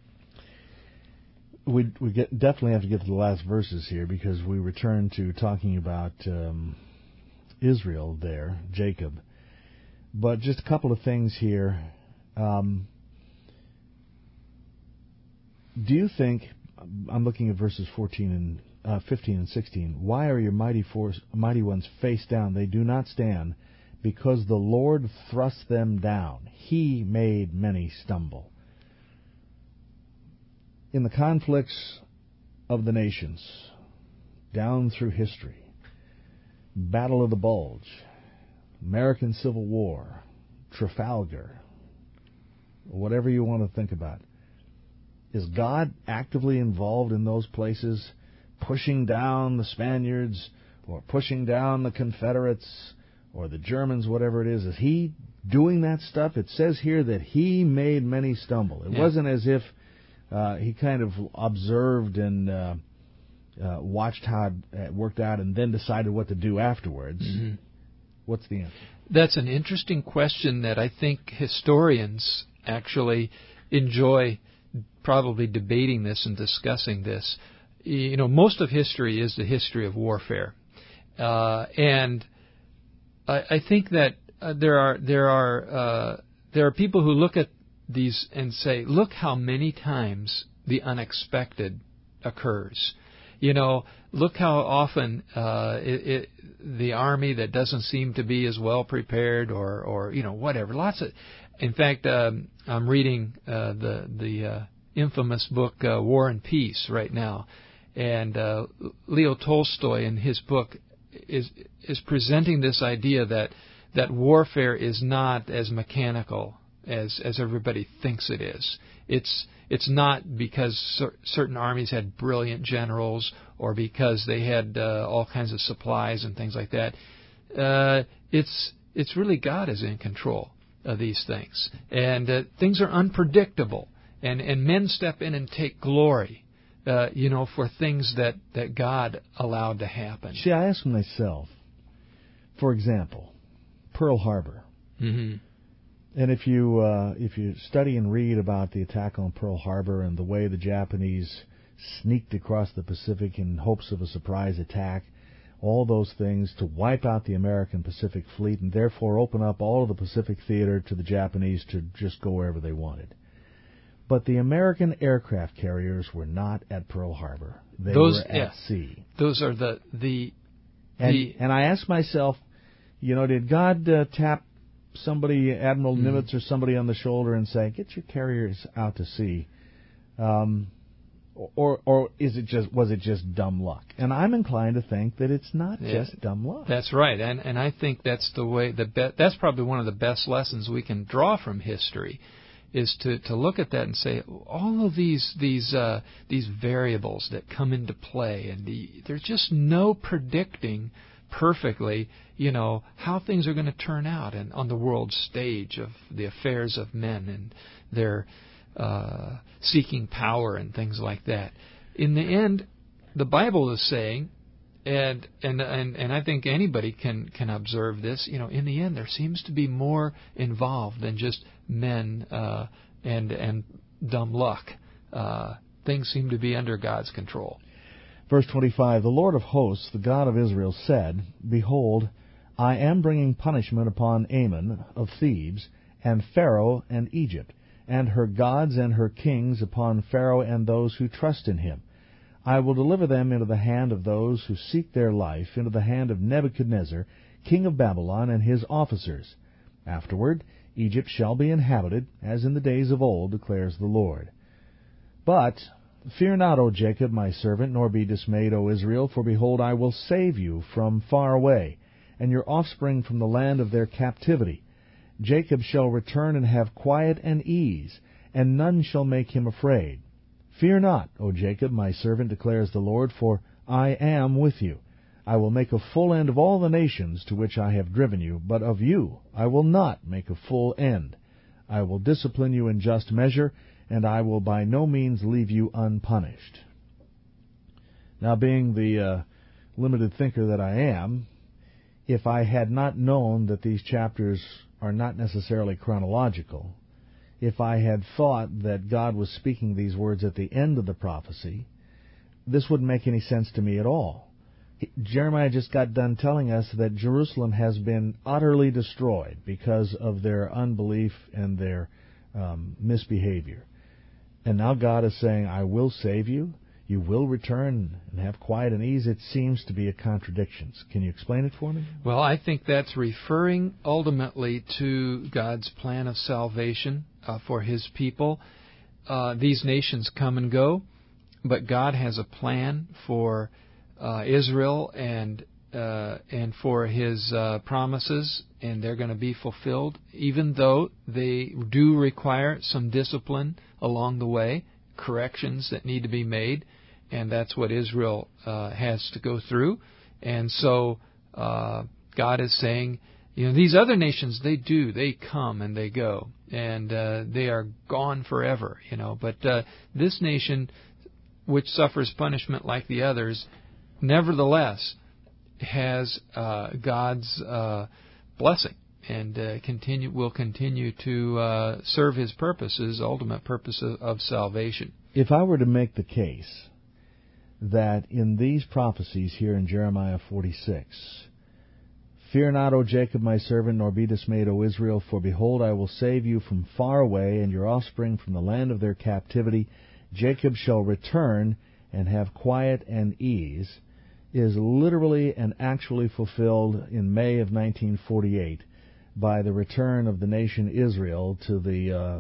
Speaker 1: We we get, definitely have to get to the last verses here, because we return to talking about um, Israel there, Jacob. But just a couple of things here. Um, do you think, I'm looking at verses fourteen and uh, fifteen and sixteen. Why are your mighty force, mighty ones face down? They do not stand, because the Lord thrust them down. He made many stumble. In the conflicts of the nations, down through history, Battle of the Bulge, American Civil War, Trafalgar, whatever you want to think about, is God actively involved in those places, pushing down the Spaniards or pushing down the Confederates or the Germans, whatever it is? Is He doing that stuff? It says here that He made many stumble. It
Speaker 2: yeah.
Speaker 1: wasn't as if Uh, he kind of observed and uh, uh, watched how it worked out and then decided what to do afterwards. Mm-hmm. What's the answer?
Speaker 2: That's an interesting question that I think historians actually enjoy probably debating this and discussing this. You know, most of history is the history of warfare. Uh, and I, I think that uh, there are there are uh, there are people who look at these and say, look how many times the unexpected occurs. You know, look how often uh, it, it, the army that doesn't seem to be as well prepared, or, or you know, whatever. Lots of. In fact, um, I'm reading uh, the the uh, infamous book uh, War and Peace right now, and uh, Leo Tolstoy in his book is is presenting this idea that that warfare is not as mechanical as as everybody thinks it is. It's it's not because cer- certain armies had brilliant generals, or because they had uh, all kinds of supplies and things like that. Uh, it's it's really God is in control of these things, and uh, things are unpredictable, and and men step in and take glory, uh, you know, for things that that God allowed to happen.
Speaker 1: See, I ask myself, for example, Pearl Harbor.
Speaker 2: Mm-hmm.
Speaker 1: And if you uh, if you study and read about the attack on Pearl Harbor and the way the Japanese sneaked across the Pacific in hopes of a surprise attack, all those things to wipe out the American Pacific Fleet and therefore open up all of the Pacific theater to the Japanese to just go wherever they wanted. But the American aircraft carriers were not at Pearl Harbor. They
Speaker 2: those,
Speaker 1: were at
Speaker 2: yeah,
Speaker 1: sea.
Speaker 2: Those are the... the,
Speaker 1: and,
Speaker 2: the
Speaker 1: and I ask myself, you know, did God uh, tap somebody, Admiral mm. Nimitz or somebody on the shoulder and say, get your carriers out to sea? Um, or or is it just was it just dumb luck? And I'm inclined to think that it's not yeah, just dumb luck.
Speaker 2: That's right. And and I think that's the way the be- that's probably one of the best lessons we can draw from history, is to, to look at that and say, all of these these uh, these variables that come into play, and the, there's just no predicting perfectly, you know, how things are going to turn out and on the world stage of the affairs of men and their uh, seeking power and things like that. In the end, the Bible is saying, and and and, and I think anybody can, can observe this, you know, in the end there seems to be more involved than just men uh, and and dumb luck. Uh, things seem to be under God's control.
Speaker 1: Verse twenty-five, the Lord of hosts, the God of Israel, said, Behold, I am bringing punishment upon Ammon of Thebes, and Pharaoh and Egypt, and her gods and her kings upon Pharaoh and those who trust in him. I will deliver them into the hand of those who seek their life, into the hand of Nebuchadnezzar, king of Babylon, and his officers. Afterward, Egypt shall be inhabited, as in the days of old, declares the Lord. But fear not, O Jacob, my servant, nor be dismayed, O Israel, for behold, I will save you from far away, and your offspring from the land of their captivity. Jacob shall return and have quiet and ease, and none shall make him afraid. Fear not, O Jacob, my servant, declares the Lord, for I am with you. I will make a full end of all the nations to which I have driven you, but of you I will not make a full end. I will discipline you in just measure, and I will by no means leave you unpunished. Now, being the uh, limited thinker that I am, if I had not known that these chapters are not necessarily chronological, if I had thought that God was speaking these words at the end of the prophecy, this wouldn't make any sense to me at all. Jeremiah just got done telling us that Jerusalem has been utterly destroyed because of their unbelief and their um, misbehavior. And now God is saying, I will save you. You will return and have quiet and ease. It seems to be a contradiction. Can you explain it for me?
Speaker 2: Well, I think that's referring ultimately to God's plan of salvation uh, for His people. Uh, these nations come and go, but God has a plan for uh, Israel and uh, and for His uh, promises, and they're going to be fulfilled, even though they do require some discipline along the way, corrections that need to be made, and that's what Israel uh, has to go through. And so uh, God is saying, you know, these other nations, they do, they come and they go, and uh, they are gone forever, you know. But uh, this nation, which suffers punishment like the others, nevertheless has uh, God's uh, blessing, and uh, continue will continue to uh, serve His purposes, ultimate purpose of, of salvation.
Speaker 1: If I were to make the case that in these prophecies here in Jeremiah forty-six, fear not, O Jacob, my servant, nor be dismayed, O Israel, for behold, I will save you from far away, and your offspring from the land of their captivity. Jacob shall return and have quiet and ease, is literally and actually fulfilled in May of nineteen forty-eight by the return of the nation Israel to the uh,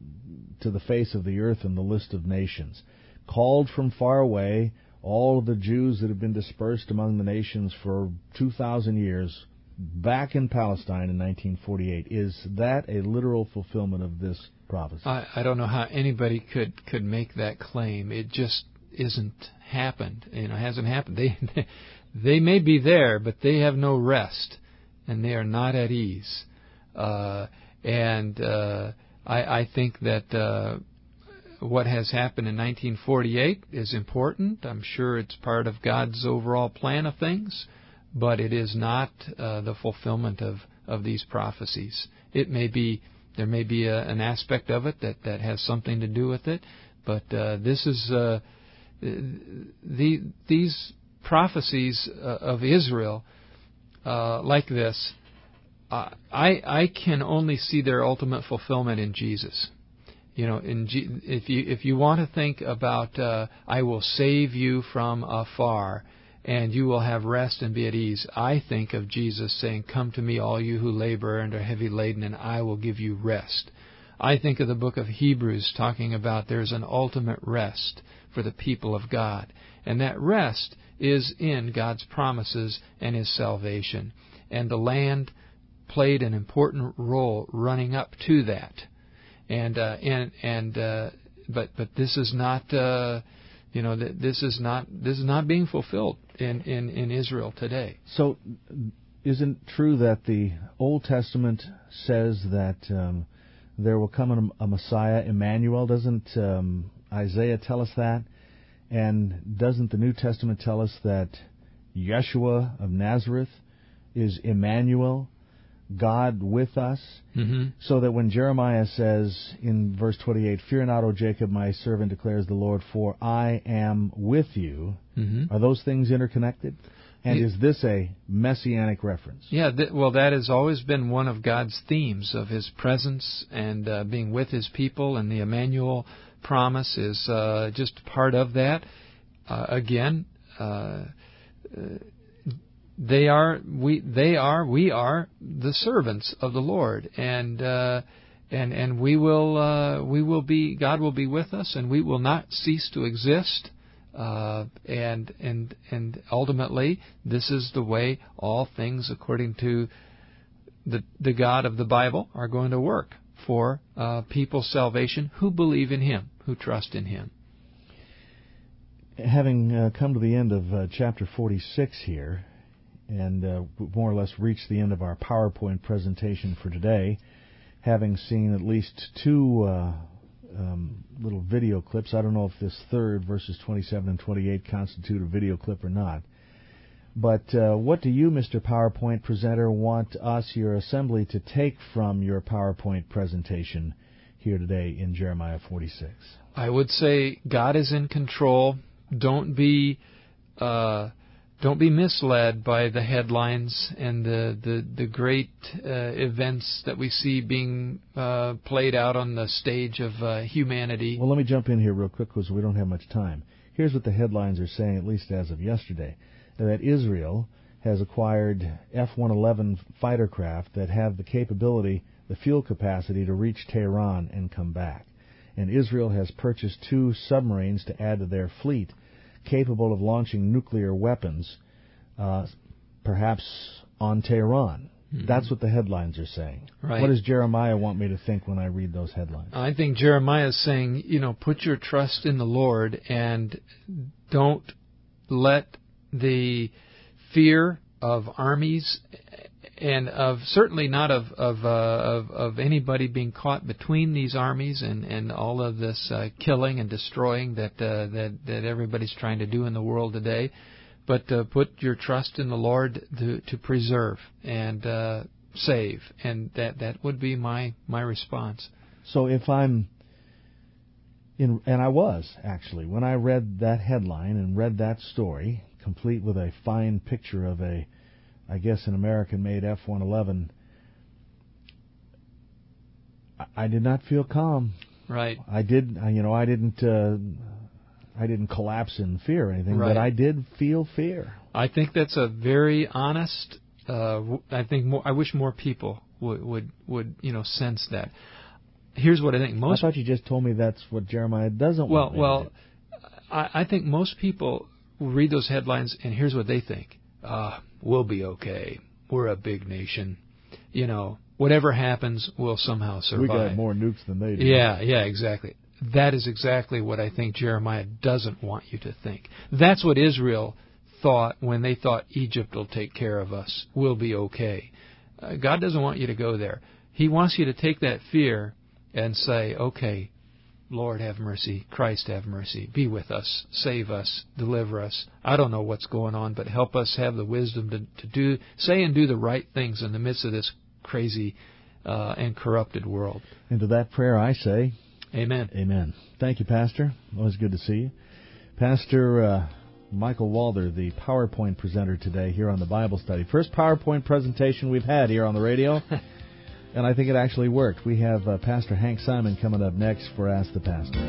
Speaker 1: to the face of the earth in the list of nations. Called from far away, all of the Jews that have been dispersed among the nations for two thousand years, back in Palestine in nineteen forty-eight. Is that a literal fulfillment of this prophecy?
Speaker 2: I, I don't know how anybody could, could make that claim. It just isn't happened. You know, it hasn't happened. They, they they may be there, but they have no rest, and they are not at ease. Uh, and uh, I, I think that uh, what has happened in nineteen forty-eight is important. I'm sure it's part of God's overall plan of things, but it is not uh, the fulfillment of, of these prophecies. It may be there may be a, an aspect of it that, that has something to do with it, but uh, this is uh, the these prophecies uh, of Israel uh, like this. Uh, I I can only see their ultimate fulfillment in Jesus. You know, in G, if you if you want to think about, uh, I will save you from afar, and you will have rest and be at ease. I think of Jesus saying, "Come to me, all you who labor and are heavy laden, and I will give you rest." I think of the book of Hebrews talking about there's an ultimate rest for the people of God, and that rest is in God's promises and His salvation, and the land played an important role running up to that. And uh, and and uh, but but this is not uh, you know this is not this is not being fulfilled in, in, in Israel today.
Speaker 1: So, isn't it true that the Old Testament says that um, there will come a, a Messiah, Emmanuel? Doesn't um, Isaiah tell us that? And doesn't the New Testament tell us that Yeshua of Nazareth is Emmanuel, God with us?
Speaker 2: Mm-hmm.
Speaker 1: So that when Jeremiah says in verse twenty-eight, "Fear not, O Jacob, my servant, declares the Lord, for I am with you,"
Speaker 2: mm-hmm.
Speaker 1: are those things interconnected? And
Speaker 2: it,
Speaker 1: is this a messianic reference?
Speaker 2: Yeah, th- well, that has always been one of God's themes, of His presence and uh, being with His people, and the Emmanuel promise is uh, just part of that. Uh, again, uh, they are we they are we are the servants of the Lord, and uh, and and we will uh, we will be God will be with us, and we will not cease to exist. Uh, and and and ultimately, this is the way all things, according to the the God of the Bible, are going to work for uh, people's salvation who believe in Him, who trust in Him.
Speaker 1: Having uh, come to the end of uh, chapter forty-six here, and uh, more or less reached the end of our PowerPoint presentation for today, having seen at least two uh, um, little video clips. I don't know if this third, verses twenty-seven and twenty-eight, constitute a video clip or not. But uh, what do you, Mister PowerPoint presenter, want us, your assembly, to take from your PowerPoint presentation here today in Jeremiah forty-six?
Speaker 2: I would say God is in control. Don't be uh, don't be misled by the headlines and the the, the great uh, events that we see being uh, played out on the stage of uh, humanity.
Speaker 1: Well, let me jump in here real quick because we don't have much time. Here's what the headlines are saying, at least as of yesterday, that Israel has acquired F one eleven fighter craft that have the capability, the fuel capacity to reach Tehran and come back. And Israel has purchased two submarines to add to their fleet, capable of launching nuclear weapons, uh, perhaps on Tehran. Mm-hmm. That's what the headlines are saying.
Speaker 2: Right.
Speaker 1: What does Jeremiah want me to think when I read those headlines?
Speaker 2: I think Jeremiah is saying, you know, put your trust in the Lord and don't let the fear of armies and of certainly not of of, uh, of of anybody being caught between these armies and, and all of this uh, killing and destroying that uh, that that everybody's trying to do in the world today, but uh, put your trust in the Lord to, to preserve and uh, save, and that that would be my my response.
Speaker 1: So if I'm in, and I was actually when I read that headline and read that story, complete with a fine picture of a, I guess, an American-made F one eleven, I did not feel calm.
Speaker 2: Right.
Speaker 1: I did, you know, I didn't, uh, I didn't collapse in fear or anything,
Speaker 2: right.
Speaker 1: but I did feel fear.
Speaker 2: I think that's a very honest. Uh, I think more, I wish more people would, would, would, you know, sense that. Here's what I think. Most.
Speaker 1: I thought you just told me that's what Jeremiah doesn't
Speaker 2: well,
Speaker 1: want. Me
Speaker 2: well,
Speaker 1: to do.
Speaker 2: I, I think most people will read those headlines, and here's what they think. Uh, we'll be okay. We're a big nation. You know, whatever happens, we'll somehow survive.
Speaker 1: We got more nukes than they do.
Speaker 2: Yeah, yeah, exactly. That is exactly what I think Jeremiah doesn't want you to think. That's what Israel thought when they thought Egypt will take care of us. We'll be okay. Uh, God doesn't want you to go there. He wants you to take that fear and say, okay, Lord, have mercy. Christ, have mercy. Be with us. Save us. Deliver us. I don't know what's going on, but help us have the wisdom to, to do, say and do the right things in the midst of this crazy uh, and corrupted world.
Speaker 1: And to that prayer I say,
Speaker 2: Amen.
Speaker 1: Amen. Thank you, Pastor. Always good to see you. Pastor uh, Michael Walder, the PowerPoint presenter today here on the Bible Study. First PowerPoint presentation we've had here on the radio. And I think it actually worked. We have uh, Pastor Hank Simon coming up next for Ask the Pastor.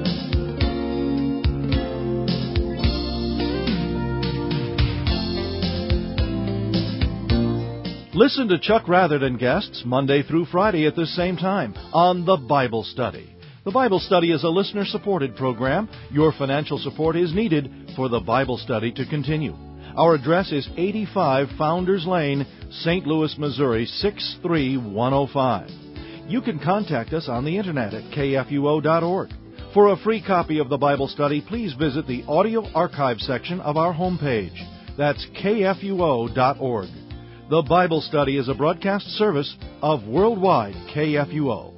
Speaker 5: Listen to Chuck Rather and guests Monday through Friday at this same time on The Bible Study. The Bible Study is a listener-supported program. Your financial support is needed for The Bible Study to continue. Our address is eighty-five Founders Lane, Saint Louis, Missouri, six three one oh five. You can contact us on the Internet at K F U O dot org. For a free copy of the Bible Study, please visit the audio archive section of our homepage. That's K F U O dot org. The Bible Study is a broadcast service of Worldwide K F U O.